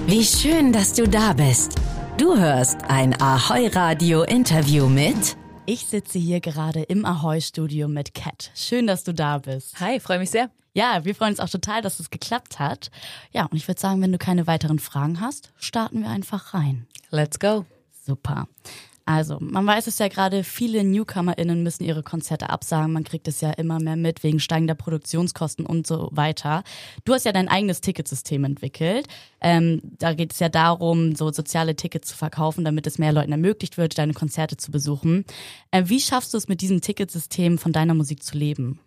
Wie schön, dass du da bist. Du hörst ein Ahoi-Radio-Interview mit... Ich sitze hier gerade im Ahoi-Studio mit Kat. Schön, dass du da bist. Hi, freue mich sehr. Ja, wir freuen uns auch total, dass es geklappt hat. Ja, und ich würde sagen, wenn du keine weiteren Fragen hast, starten wir einfach rein. Let's go. Super. Also, man weiß es ja gerade, viele NewcomerInnen müssen ihre Konzerte absagen. Man kriegt es ja immer mehr mit wegen steigender Produktionskosten und so weiter. Du hast ja dein eigenes Ticketsystem entwickelt. Da geht es ja darum, so soziale Tickets zu verkaufen, damit es mehr Leuten ermöglicht wird, deine Konzerte zu besuchen. Wie schaffst du es mit diesem Ticketsystem von deiner Musik zu leben?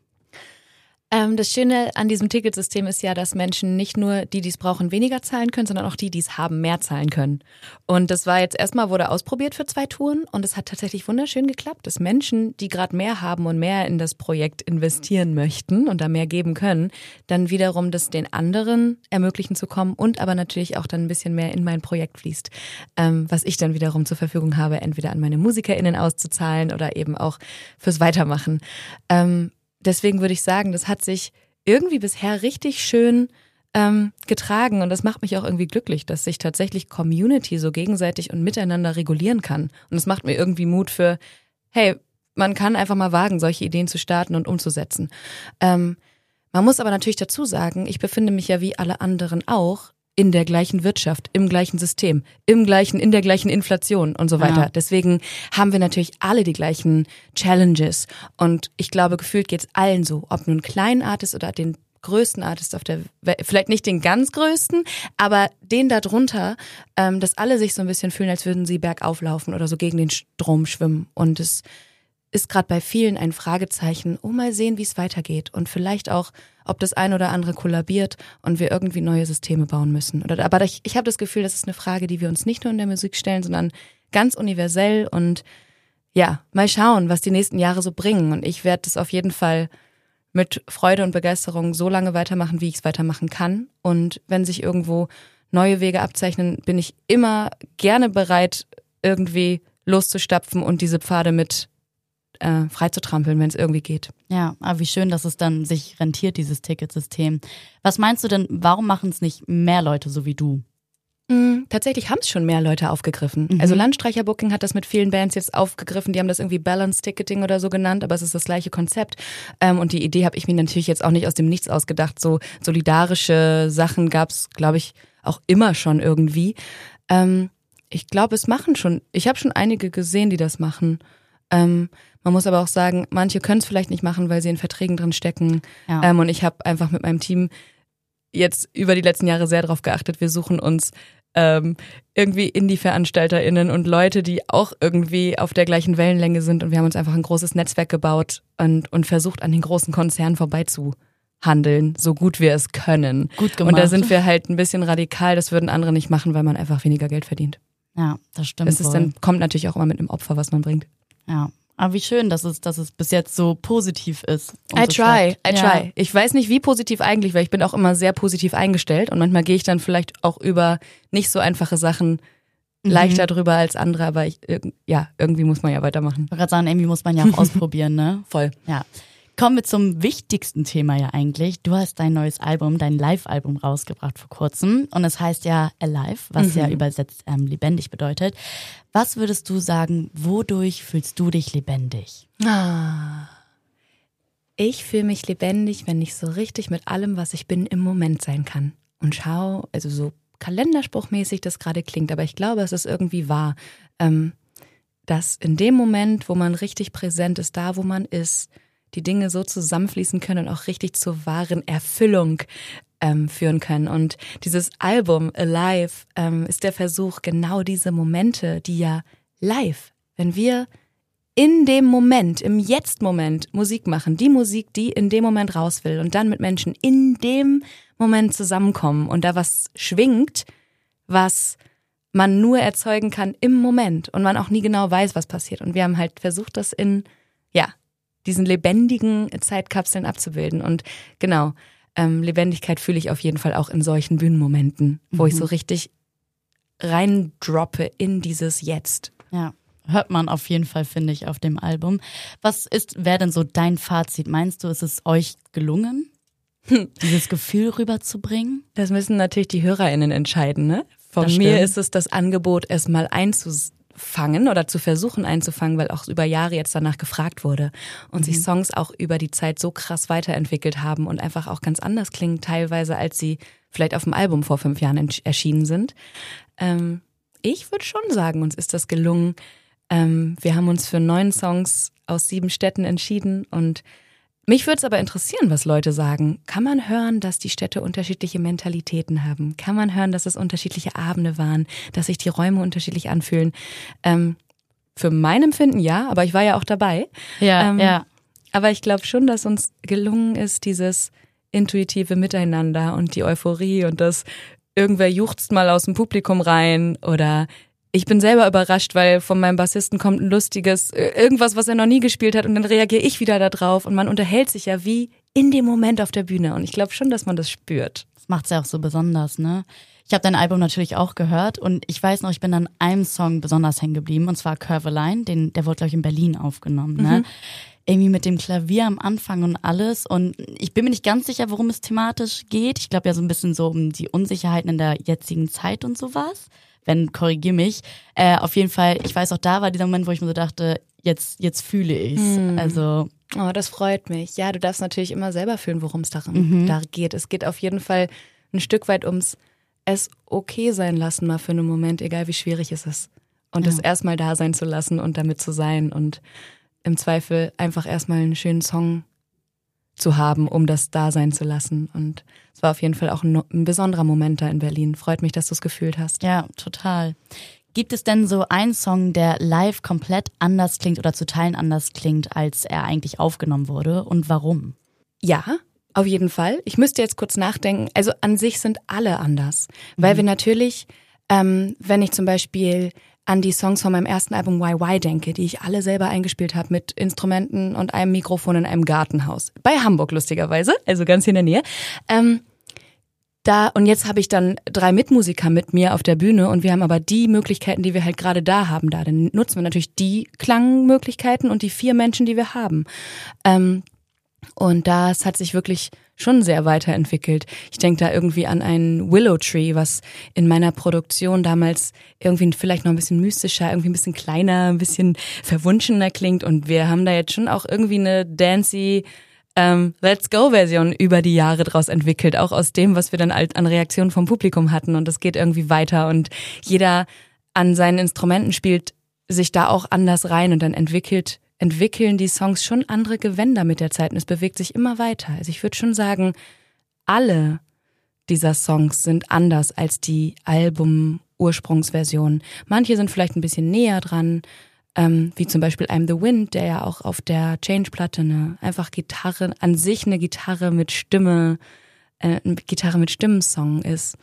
Das Schöne an diesem Ticketsystem ist ja, dass Menschen nicht nur die es brauchen, weniger zahlen können, sondern auch die es haben, mehr zahlen können. Und das war jetzt wurde ausprobiert für 2 Touren und es hat tatsächlich wunderschön geklappt, dass Menschen, die gerade mehr haben und mehr in das Projekt investieren möchten und da mehr geben können, dann wiederum das den anderen ermöglichen zu kommen und aber natürlich auch dann ein bisschen mehr in mein Projekt fließt, was ich dann wiederum zur Verfügung habe, entweder an meine MusikerInnen auszuzahlen oder eben auch fürs Weitermachen. Deswegen würde ich sagen, das hat sich irgendwie bisher richtig schön getragen und das macht mich auch irgendwie glücklich, dass sich tatsächlich Community so gegenseitig und miteinander regulieren kann. Und das macht mir irgendwie Mut für, hey, man kann einfach mal wagen, solche Ideen zu starten und umzusetzen. Man muss aber natürlich dazu sagen, ich befinde mich ja wie alle anderen auch in der gleichen Wirtschaft, im gleichen System, in der gleichen Inflation und so weiter. Ja. Deswegen haben wir natürlich alle die gleichen Challenges. Und ich glaube, gefühlt geht's allen so. Ob nun ein kleinen Artist oder den größten Artist auf der Welt, vielleicht nicht den ganz größten, aber den da drunter, dass alle sich so ein bisschen fühlen, als würden sie bergauf laufen oder so gegen den Strom schwimmen. Und es ist gerade bei vielen ein Fragezeichen, mal sehen, wie es weitergeht und vielleicht auch, ob das ein oder andere kollabiert und wir irgendwie neue Systeme bauen müssen. Aber ich habe das Gefühl, das ist eine Frage, die wir uns nicht nur in der Musik stellen, sondern ganz universell und ja, mal schauen, was die nächsten Jahre so bringen. Und ich werde das auf jeden Fall mit Freude und Begeisterung so lange weitermachen, wie ich es weitermachen kann. Und wenn sich irgendwo neue Wege abzeichnen, bin ich immer gerne bereit, irgendwie loszustapfen und diese Pfade mit frei zu trampeln, wenn es irgendwie geht. Ja, aber wie schön, dass es dann sich rentiert, dieses Ticketsystem. Was meinst du denn, warum machen es nicht mehr Leute so wie du? Tatsächlich haben es schon mehr Leute aufgegriffen. Also Landstreicher Booking hat das mit vielen Bands jetzt aufgegriffen. Die haben das irgendwie Balance Ticketing oder so genannt, aber es ist das gleiche Konzept. Und die Idee habe ich mir natürlich jetzt auch nicht aus dem Nichts ausgedacht. So solidarische Sachen gab es, glaube ich, auch immer schon irgendwie. Ich glaube, ich habe schon einige gesehen, die das machen. Man muss aber auch sagen, manche können es vielleicht nicht machen, weil sie in Verträgen drin stecken. Ja. Und ich habe einfach mit meinem Team jetzt über die letzten Jahre sehr darauf geachtet, wir suchen uns irgendwie Indie-VeranstalterInnen und Leute, die auch irgendwie auf der gleichen Wellenlänge sind. Und wir haben uns einfach ein großes Netzwerk gebaut und versucht, an den großen Konzernen vorbeizuhandeln, so gut wir es können. Gut gemacht. Und da sind wir halt ein bisschen radikal, das würden andere nicht machen, weil man einfach weniger Geld verdient. Ja, das stimmt. Kommt natürlich auch immer mit einem Opfer, was man bringt. Ja, aber wie schön, dass es bis jetzt so positiv ist. I try. Ich weiß nicht, wie positiv eigentlich, weil ich bin auch immer sehr positiv eingestellt und manchmal gehe ich dann vielleicht auch über nicht so einfache Sachen leichter drüber als andere, aber irgendwie muss man ja weitermachen. Ich wollte gerade sagen, irgendwie muss man ja auch ausprobieren, ne? Voll. Ja. Kommen wir zum wichtigsten Thema ja eigentlich. Du hast dein neues Album, dein Live-Album rausgebracht vor kurzem und es heißt ja Alive, was ja übersetzt lebendig bedeutet. Was würdest du sagen, wodurch fühlst du dich lebendig? Ich fühle mich lebendig, wenn ich so richtig mit allem, was ich bin, im Moment sein kann. Und schau, also so kalenderspruchmäßig das gerade klingt, aber ich glaube, es ist irgendwie wahr, dass in dem Moment, wo man richtig präsent ist, da wo man ist, die Dinge so zusammenfließen können und auch richtig zur wahren Erfüllung führen können. Und dieses Album Alive ist der Versuch, genau diese Momente, die ja live, wenn wir in dem Moment, im Jetzt-Moment Musik machen, die Musik, die in dem Moment raus will und dann mit Menschen in dem Moment zusammenkommen und da was schwingt, was man nur erzeugen kann im Moment und man auch nie genau weiß, was passiert. Und wir haben halt versucht, das in diesen lebendigen Zeitkapseln abzubilden. Und genau, Lebendigkeit fühle ich auf jeden Fall auch in solchen Bühnenmomenten, wo ich so richtig reindroppe in dieses Jetzt. Ja, hört man auf jeden Fall, finde ich, auf dem Album. Wäre denn so dein Fazit? Meinst du, ist es euch gelungen, dieses Gefühl rüberzubringen? Das müssen natürlich die HörerInnen entscheiden, ne? Von Das mir stimmt. ist es das Angebot, es mal einzufangen oder zu versuchen einzufangen, weil auch über Jahre jetzt danach gefragt wurde und sich Songs auch über die Zeit so krass weiterentwickelt haben und einfach auch ganz anders klingen teilweise, als sie vielleicht auf dem Album vor 5 Jahren erschienen sind. Ich würde schon sagen, uns ist das gelungen. Wir haben uns für 9 Songs aus 7 Städten entschieden und mich würde es aber interessieren, was Leute sagen. Kann man hören, dass die Städte unterschiedliche Mentalitäten haben? Kann man hören, dass es unterschiedliche Abende waren, dass sich die Räume unterschiedlich anfühlen? Für mein Empfinden ja, aber ich war ja auch dabei. Ja. Aber ich glaube schon, dass uns gelungen ist, dieses intuitive Miteinander und die Euphorie und das irgendwer juchzt mal aus dem Publikum rein oder ich bin selber überrascht, weil von meinem Bassisten kommt ein lustiges, irgendwas, was er noch nie gespielt hat und dann reagiere ich wieder da drauf und man unterhält sich ja wie in dem Moment auf der Bühne und ich glaube schon, dass man das spürt. Das macht's ja auch so besonders, ne? Ich habe dein Album natürlich auch gehört und ich weiß noch, ich bin an einem Song besonders hängen geblieben und zwar Curve Line, der wurde, glaube ich, in Berlin aufgenommen, ne? Irgendwie mit dem Klavier am Anfang und alles und ich bin mir nicht ganz sicher, worum es thematisch geht. Ich glaube ja so ein bisschen so um die Unsicherheiten in der jetzigen Zeit und sowas. Wenn, korrigier mich. Auf jeden Fall, ich weiß auch, da war dieser Moment, wo ich mir so dachte, jetzt fühle ich's. Also. Oh, das freut mich. Ja, du darfst natürlich immer selber fühlen, worum es da geht. Es geht auf jeden Fall ein Stück weit ums es okay sein lassen mal für einen Moment, egal wie schwierig es ist. Und es erstmal da sein zu lassen und damit zu sein und im Zweifel einfach erstmal einen schönen Song zu haben, um das da sein zu lassen. Und es war auf jeden Fall auch ein besonderer Moment da in Berlin. Freut mich, dass du es gefühlt hast. Ja, total. Gibt es denn so einen Song, der live komplett anders klingt oder zu Teilen anders klingt, als er eigentlich aufgenommen wurde und warum? Ja, auf jeden Fall. Ich müsste jetzt kurz nachdenken. Also an sich sind alle anders. Weil wir natürlich, wenn ich zum Beispiel an die Songs von meinem ersten Album YY denke, die ich alle selber eingespielt habe mit Instrumenten und einem Mikrofon in einem Gartenhaus. Bei Hamburg lustigerweise, also ganz hier in der Nähe. Und jetzt habe ich dann 3 Mitmusiker mit mir auf der Bühne und wir haben aber die Möglichkeiten, die wir halt gerade da haben. Dann nutzen wir natürlich die Klangmöglichkeiten und die 4 Menschen, die wir haben. Und das hat sich wirklich schon sehr weiterentwickelt. Ich denke da irgendwie an einen Willow Tree, was in meiner Produktion damals irgendwie vielleicht noch ein bisschen mystischer, irgendwie ein bisschen kleiner, ein bisschen verwunschener klingt. Und wir haben da jetzt schon auch irgendwie eine dancey Let's Go-Version über die Jahre draus entwickelt, auch aus dem, was wir dann an Reaktionen vom Publikum hatten. Und es geht irgendwie weiter und jeder an seinen Instrumenten spielt sich da auch anders rein und dann entwickeln die Songs schon andere Gewänder mit der Zeit und es bewegt sich immer weiter. Also ich würde schon sagen, alle dieser Songs sind anders als die Album-Ursprungsversion. Manche sind vielleicht ein bisschen näher dran, wie zum Beispiel I'm the Wind, der ja auch auf der Change-Platte einfach Gitarre, an sich eine Gitarre mit Stimme, eine Gitarre mit Stimmensong ist.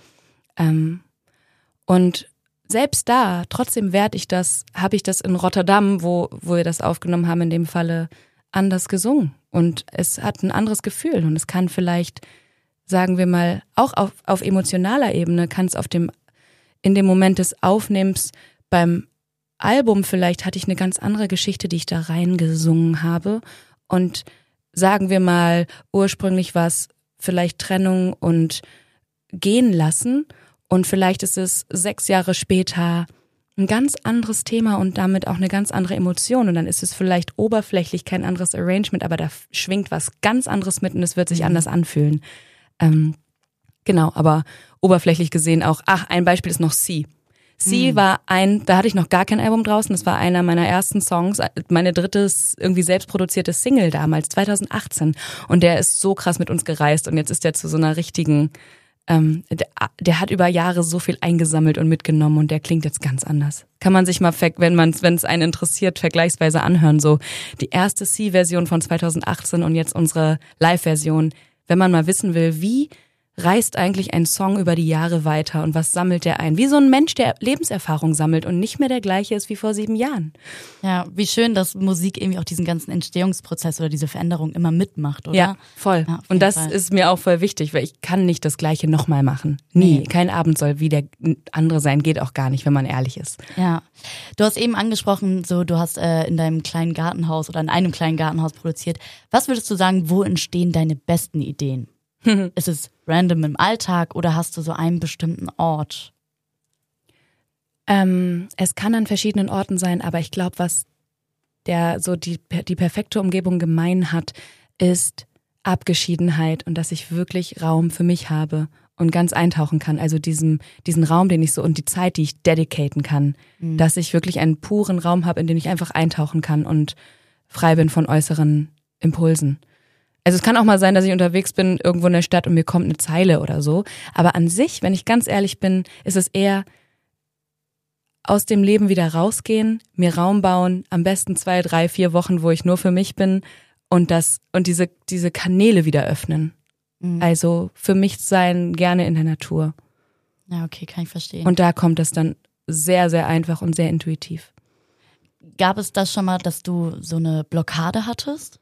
Und selbst da, trotzdem habe ich das in Rotterdam, wo wir das aufgenommen haben, in dem Falle anders gesungen. Und es hat ein anderes Gefühl. Und es kann vielleicht, sagen wir mal, auch auf emotionaler Ebene, kann es in dem Moment des Aufnehmens beim Album vielleicht hatte ich eine ganz andere Geschichte, die ich da reingesungen habe. Und sagen wir mal, ursprünglich war es vielleicht Trennung und Gehen lassen. Und vielleicht ist es 6 Jahre später ein ganz anderes Thema und damit auch eine ganz andere Emotion. Und dann ist es vielleicht oberflächlich kein anderes Arrangement, aber da schwingt was ganz anderes mit und es wird sich anders anfühlen. Genau, aber oberflächlich gesehen auch, ein Beispiel ist noch Sie. Sie war da hatte ich noch gar kein Album draußen, das war einer meiner ersten Songs, meine drittes irgendwie selbstproduzierte Single damals, 2018. Und der ist so krass mit uns gereist und jetzt ist der zu so einer richtigen, der hat über Jahre so viel eingesammelt und mitgenommen und der klingt jetzt ganz anders. Kann man sich mal, wenn es einen interessiert, vergleichsweise anhören, so die erste C-Version von 2018 und jetzt unsere Live-Version, wenn man mal wissen will, wie reist eigentlich ein Song über die Jahre weiter und was sammelt der ein? Wie so ein Mensch, der Lebenserfahrung sammelt und nicht mehr der gleiche ist wie vor 7 Jahren. Ja, wie schön, dass Musik irgendwie auch diesen ganzen Entstehungsprozess oder diese Veränderung immer mitmacht, oder? Ja, voll. Ja, und das ist mir auch voll wichtig, weil ich kann nicht das Gleiche nochmal machen. Nie. Kein Abend soll wie der andere sein, geht auch gar nicht, wenn man ehrlich ist. Ja. Du hast eben angesprochen, so du hast in deinem kleinen Gartenhaus oder in einem kleinen Gartenhaus produziert. Was würdest du sagen, wo entstehen deine besten Ideen? Ist es random im Alltag oder hast du so einen bestimmten Ort? Es kann an verschiedenen Orten sein, aber ich glaube, was die perfekte Umgebung gemein hat, ist Abgeschiedenheit und dass ich wirklich Raum für mich habe und ganz eintauchen kann. Also diesen Raum, den ich so und die Zeit, die ich dedicaten kann, dass ich wirklich einen puren Raum habe, in den ich einfach eintauchen kann und frei bin von äußeren Impulsen. Also es kann auch mal sein, dass ich unterwegs bin irgendwo in der Stadt und mir kommt eine Zeile oder so. Aber an sich, wenn ich ganz ehrlich bin, ist es eher aus dem Leben wieder rausgehen, mir Raum bauen, am besten 2, 3, 4 Wochen, wo ich nur für mich bin und diese Kanäle wieder öffnen. Also für mich sein, gerne in der Natur. Ja, okay, kann ich verstehen. Und da kommt es dann sehr, sehr einfach und sehr intuitiv. Gab es das schon mal, dass du so eine Blockade hattest?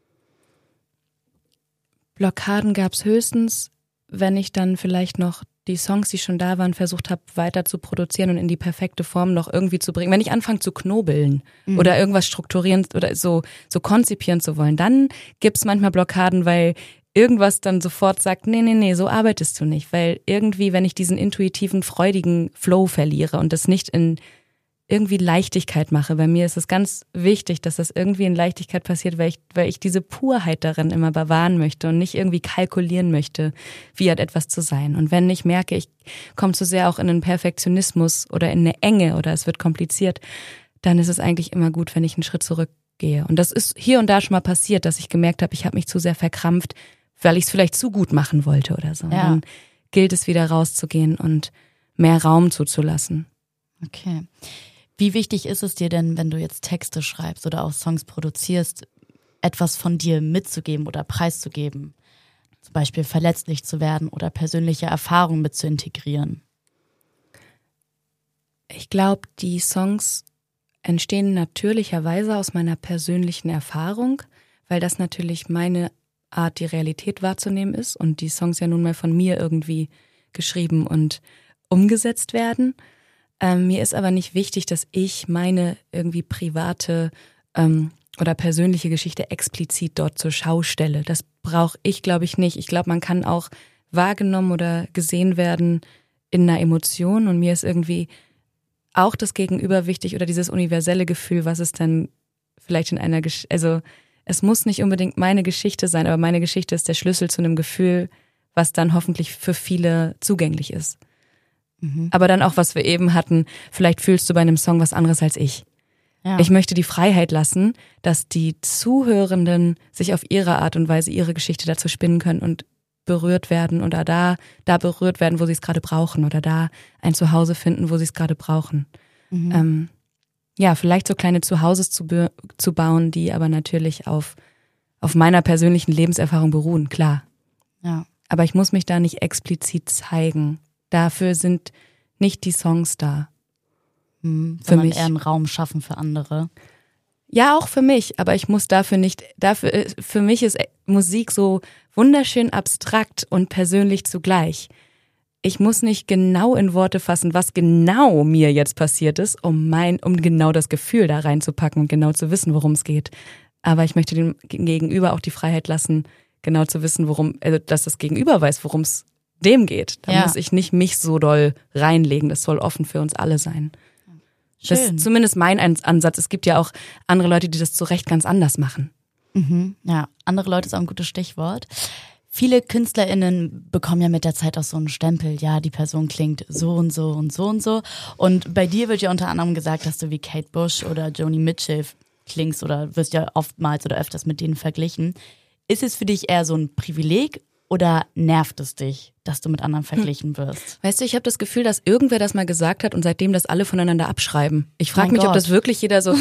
Blockaden gab es höchstens, wenn ich dann vielleicht noch die Songs, die schon da waren, versucht habe, weiter zu produzieren und in die perfekte Form noch irgendwie zu bringen. Wenn ich anfange zu knobeln oder irgendwas strukturieren oder so konzipieren zu wollen, dann gibt's manchmal Blockaden, weil irgendwas dann sofort sagt, nee, so arbeitest du nicht. Weil irgendwie, wenn ich diesen intuitiven, freudigen Flow verliere und das nicht in irgendwie Leichtigkeit mache. Bei mir ist es ganz wichtig, dass das irgendwie in Leichtigkeit passiert, weil ich diese Purheit darin immer bewahren möchte und nicht irgendwie kalkulieren möchte, wie hat etwas zu sein. Und wenn ich merke, ich komme zu sehr auch in einen Perfektionismus oder in eine Enge oder es wird kompliziert, dann ist es eigentlich immer gut, wenn ich einen Schritt zurückgehe. Und das ist hier und da schon mal passiert, dass ich gemerkt habe, ich habe mich zu sehr verkrampft, weil ich es vielleicht zu gut machen wollte oder so. Ja. Dann gilt es wieder rauszugehen und mehr Raum zuzulassen. Okay. Wie wichtig ist es dir denn, wenn du jetzt Texte schreibst oder auch Songs produzierst, etwas von dir mitzugeben oder preiszugeben? Zum Beispiel verletzlich zu werden oder persönliche Erfahrungen mit zu integrieren? Ich glaube, die Songs entstehen natürlicherweise aus meiner persönlichen Erfahrung, weil das natürlich meine Art, die Realität wahrzunehmen ist und die Songs ja nun mal von mir irgendwie geschrieben und umgesetzt werden. Mir ist aber nicht wichtig, dass ich meine irgendwie private oder persönliche Geschichte explizit dort zur Schau stelle. Das brauche ich, glaube ich, nicht. Ich glaube, man kann auch wahrgenommen oder gesehen werden in einer Emotion und mir ist irgendwie auch das Gegenüber wichtig oder dieses universelle Gefühl, was es dann vielleicht in einer Geschichte, also es muss nicht unbedingt meine Geschichte sein, aber meine Geschichte ist der Schlüssel zu einem Gefühl, was dann hoffentlich für viele zugänglich ist. Aber dann auch, was wir eben hatten, vielleicht fühlst du bei einem Song was anderes als ich. Ja. Ich möchte die Freiheit lassen, dass die Zuhörenden sich auf ihre Art und Weise ihre Geschichte dazu spinnen können und berührt werden oder da berührt werden, wo sie es gerade brauchen oder da ein Zuhause finden, wo sie es gerade brauchen. Vielleicht so kleine Zuhauses zu bauen, die aber natürlich auf meiner persönlichen Lebenserfahrung beruhen, klar. Ja. Aber ich muss mich da nicht explizit zeigen. Dafür sind nicht die Songs da. Sondern eher einen Raum schaffen für andere. Ja, auch für mich, aber ich muss für mich ist Musik so wunderschön abstrakt und persönlich zugleich. Ich muss nicht genau in Worte fassen, was genau mir jetzt passiert ist, um genau das Gefühl da reinzupacken und genau zu wissen, worum es geht. Aber ich möchte dem Gegenüber auch die Freiheit lassen, genau zu wissen, dass das Gegenüber weiß, worum es dem geht. Da muss ich nicht mich so doll reinlegen. Das soll offen für uns alle sein. Schön. Das ist zumindest mein Ansatz. Es gibt ja auch andere Leute, die das zu Recht ganz anders machen. Ja, andere Leute ist auch ein gutes Stichwort. Viele KünstlerInnen bekommen ja mit der Zeit auch so einen Stempel. Ja, die Person klingt so und so und so und so. Und bei dir wird ja unter anderem gesagt, dass du wie Kate Bush oder Joni Mitchell klingst oder wirst ja oftmals oder öfters mit denen verglichen. Ist es für dich eher so ein Privileg oder nervt es dich, dass du mit anderen verglichen wirst? Weißt du, ich habe das Gefühl, dass irgendwer das mal gesagt hat und seitdem das alle voneinander abschreiben. Ich frage mich, ob das wirklich jeder so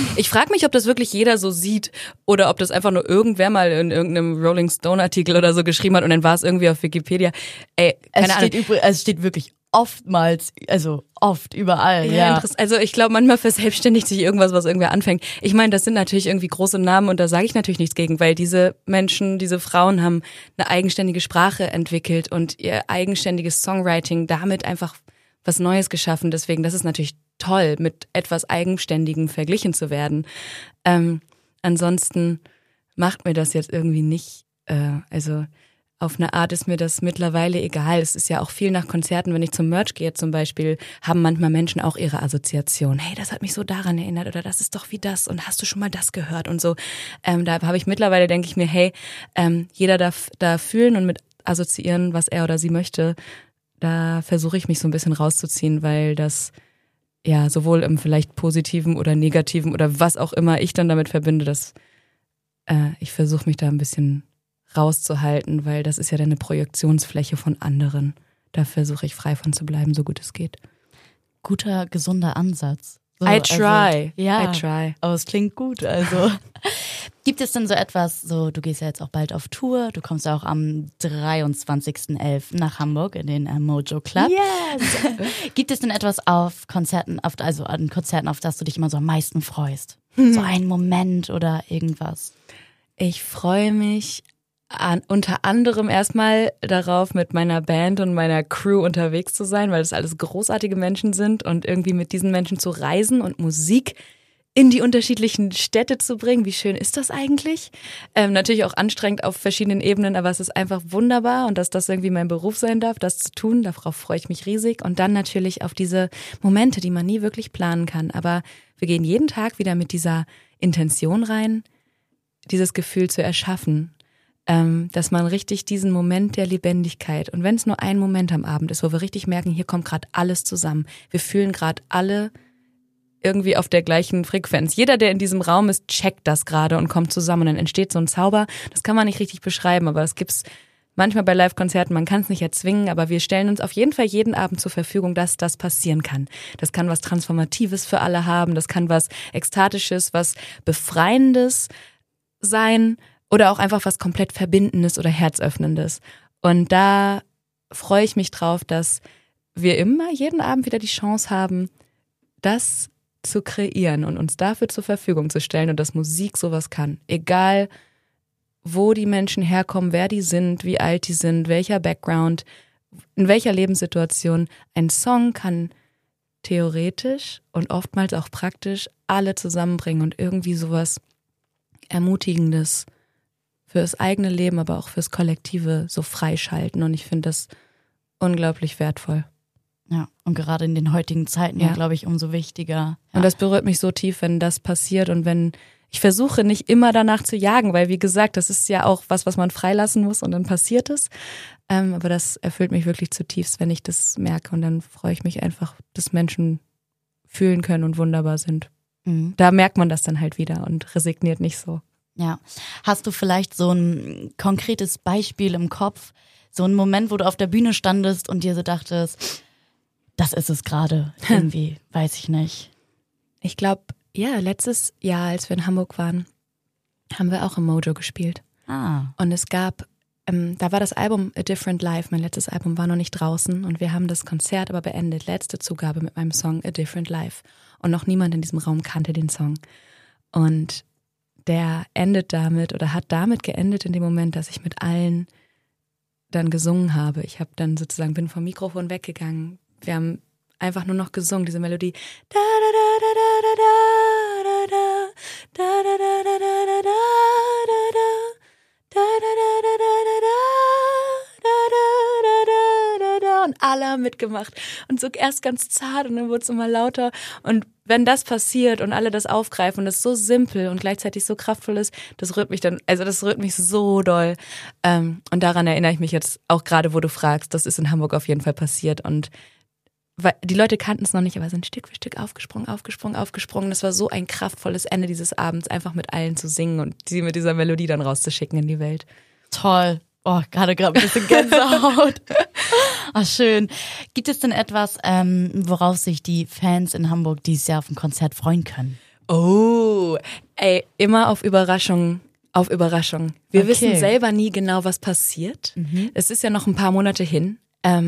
sieht oder ob das einfach nur irgendwer mal in irgendeinem Rolling Stone Artikel oder so geschrieben hat und dann war es irgendwie auf Wikipedia. Es steht wirklich oftmals, also oft überall. Ja. Also ich glaube, manchmal verselbstständigt sich irgendwas, was irgendwer anfängt. Ich meine, das sind natürlich irgendwie große Namen und da sage ich natürlich nichts gegen, weil diese Menschen, diese Frauen haben eine eigenständige Sprache entwickelt und ihr eigenständiges Songwriting damit einfach was Neues geschaffen. Deswegen, das ist natürlich toll, mit etwas Eigenständigem verglichen zu werden. Ansonsten macht mir das jetzt irgendwie nicht, auf eine Art ist mir das mittlerweile egal. Es ist ja auch viel nach Konzerten, wenn ich zum Merch gehe zum Beispiel, haben manchmal Menschen auch ihre Assoziation. Hey, das hat mich so daran erinnert oder das ist doch wie das und hast du schon mal das gehört und so. Da habe ich mittlerweile, denke ich mir, hey, jeder darf da fühlen und mit assoziieren, was er oder sie möchte. Da versuche ich mich so ein bisschen rauszuziehen, weil das ja sowohl im vielleicht positiven oder negativen oder was auch immer ich dann damit verbinde, dass ich versuche mich da ein bisschen rauszuhalten, weil das ist ja dann eine Projektionsfläche von anderen. Da versuche ich frei von zu bleiben, so gut es geht. Guter, gesunder Ansatz. So, I try. Ja, I try. Aber es klingt gut. Also gibt es denn so etwas, so du gehst ja jetzt auch bald auf Tour, du kommst ja auch am 23.11. nach Hamburg in den Mojo Club. Yes! Gibt es denn etwas auf Konzerten, also an Konzerten, auf das du dich immer so am meisten freust? So ein Moment oder irgendwas? Ich freue mich unter anderem erstmal darauf, mit meiner Band und meiner Crew unterwegs zu sein, weil das alles großartige Menschen sind und irgendwie mit diesen Menschen zu reisen und Musik in die unterschiedlichen Städte zu bringen. Wie schön ist das eigentlich? Natürlich auch anstrengend auf verschiedenen Ebenen, aber es ist einfach wunderbar und dass das irgendwie mein Beruf sein darf, das zu tun, darauf freue ich mich riesig. Und dann natürlich auf diese Momente, die man nie wirklich planen kann. Aber wir gehen jeden Tag wieder mit dieser Intention rein, dieses Gefühl zu erschaffen, dass man richtig diesen Moment der Lebendigkeit, und wenn es nur ein Moment am Abend ist, wo wir richtig merken, hier kommt gerade alles zusammen. Wir fühlen gerade alle irgendwie auf der gleichen Frequenz. Jeder, der in diesem Raum ist, checkt das gerade und kommt zusammen. Und dann entsteht so ein Zauber. Das kann man nicht richtig beschreiben, aber das gibt's manchmal bei Live-Konzerten. Man kann es nicht erzwingen, aber wir stellen uns auf jeden Fall jeden Abend zur Verfügung, dass das passieren kann. Das kann was Transformatives für alle haben. Das kann was Ekstatisches, was Befreiendes sein oder auch einfach was komplett Verbindendes oder Herzöffnendes. Und da freue ich mich drauf, dass wir immer jeden Abend wieder die Chance haben, das zu kreieren und uns dafür zur Verfügung zu stellen und dass Musik sowas kann. Egal, wo die Menschen herkommen, wer die sind, wie alt die sind, welcher Background, in welcher Lebenssituation. Ein Song kann theoretisch und oftmals auch praktisch alle zusammenbringen und irgendwie sowas Ermutigendes fürs eigene Leben, aber auch fürs Kollektive so freischalten. Und ich finde das unglaublich wertvoll. Ja, und gerade in den heutigen Zeiten, glaube ich, umso wichtiger. Ja. Und das berührt mich so tief, wenn das passiert und wenn ich versuche nicht immer danach zu jagen, weil wie gesagt, das ist ja auch was man freilassen muss und dann passiert es. Aber das erfüllt mich wirklich zutiefst, wenn ich das merke und dann freue ich mich einfach, dass Menschen fühlen können und wunderbar sind. Mhm. Da merkt man das dann halt wieder und resigniert nicht so. Ja. Hast du vielleicht so ein konkretes Beispiel im Kopf, so einen Moment, wo du auf der Bühne standest und dir so dachtest, das ist es gerade, irgendwie, weiß ich nicht. Ich glaube, ja, letztes Jahr, als wir in Hamburg waren, haben wir auch im Mojo gespielt. Und es gab, da war das Album A Different Life, mein letztes Album war noch nicht draußen und wir haben das Konzert aber beendet, letzte Zugabe mit meinem Song A Different Life. Und noch niemand in diesem Raum kannte den Song. Und der endet damit oder hat damit geendet in dem Moment, dass ich mit allen dann gesungen habe. Ich habe dann sozusagen, bin vom Mikrofon weggegangen. Wir haben einfach nur noch gesungen, diese Melodie. Da da da da da da da da da da da da da da und alle haben mitgemacht und so erst ganz zart und dann wurde es immer lauter und wenn das passiert und alle das aufgreifen und das so simpel und gleichzeitig so kraftvoll ist, das rührt mich dann, also das rührt mich so doll und daran erinnere ich mich jetzt auch gerade, wo du fragst, das ist in Hamburg auf jeden Fall passiert und weil die Leute kannten es noch nicht, aber sind Stück für Stück aufgesprungen. Das war so ein kraftvolles Ende dieses Abends, einfach mit allen zu singen und sie mit dieser Melodie dann rauszuschicken in die Welt. Toll. Oh, gerade ein bisschen Gänsehaut. Ach, schön. Gibt es denn etwas, worauf sich die Fans in Hamburg dieses Jahr auf ein Konzert freuen können? Oh, immer auf Überraschungen. Wir wissen selber nie genau, was passiert. Es ist ja noch ein paar Monate hin.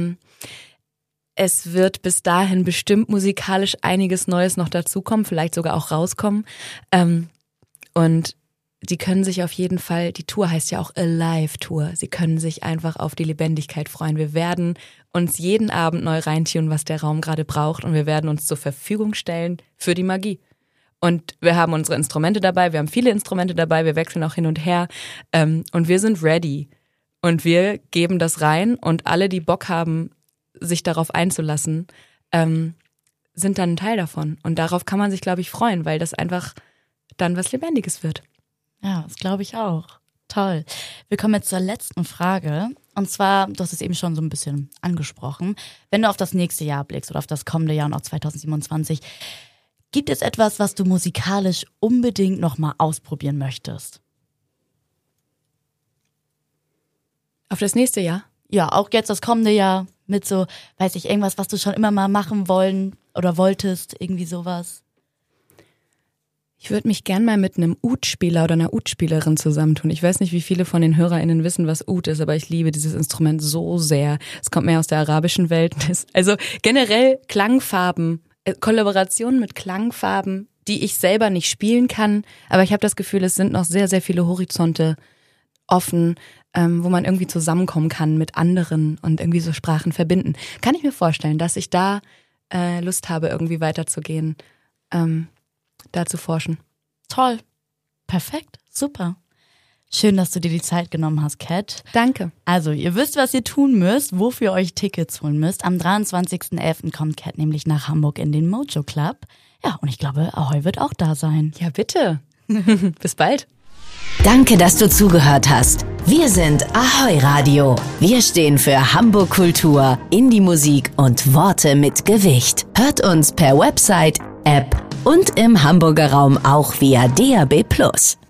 Es wird bis dahin bestimmt musikalisch einiges Neues noch dazukommen, vielleicht sogar auch rauskommen. Und die können sich auf jeden Fall, die Tour heißt ja auch Alive Tour, sie können sich einfach auf die Lebendigkeit freuen. Wir werden uns jeden Abend neu reintunen, was der Raum gerade braucht und wir werden uns zur Verfügung stellen für die Magie. Und wir haben unsere Instrumente dabei, wir haben viele Instrumente dabei, wir wechseln auch hin und her und wir sind ready. Und wir geben das rein und alle, die Bock haben, sich darauf einzulassen, sind dann ein Teil davon. Und darauf kann man sich, glaube ich, freuen, weil das einfach dann was Lebendiges wird. Ja, das glaube ich auch. Toll. Wir kommen jetzt zur letzten Frage. Und zwar, du hast es eben schon so ein bisschen angesprochen. Wenn du auf das nächste Jahr blickst oder auf das kommende Jahr und auch 2027, gibt es etwas, was du musikalisch unbedingt nochmal ausprobieren möchtest? Auf das nächste Jahr? Ja, auch jetzt das kommende Jahr mit so, weiß ich, irgendwas, was du schon immer mal machen wollen oder wolltest, irgendwie sowas. Ich würde mich gern mal mit einem Oud-Spieler oder einer Oud-Spielerin zusammentun. Ich weiß nicht, wie viele von den HörerInnen wissen, was Oud ist, aber ich liebe dieses Instrument so sehr. Es kommt mehr aus der arabischen Welt. Also generell Klangfarben, Kollaborationen mit Klangfarben, die ich selber nicht spielen kann, aber ich habe das Gefühl, es sind noch sehr, sehr viele Horizonte offen, wo man irgendwie zusammenkommen kann mit anderen und irgendwie so Sprachen verbinden. Kann ich mir vorstellen, dass ich da Lust habe, irgendwie weiterzugehen, da zu forschen. Toll. Perfekt. Super. Schön, dass du dir die Zeit genommen hast, Kat. Danke. Also, ihr wisst, was ihr tun müsst, wofür ihr euch Tickets holen müsst. Am 23.11. kommt Kat nämlich nach Hamburg in den Mojo Club. Ja, und ich glaube, Ahoi wird auch da sein. Ja, bitte. Bis bald. Danke, dass du zugehört hast. Wir sind Ahoi Radio. Wir stehen für Hamburg Kultur, Indie-Musik und Worte mit Gewicht. Hört uns per Website, App und im Hamburger Raum auch via DAB+.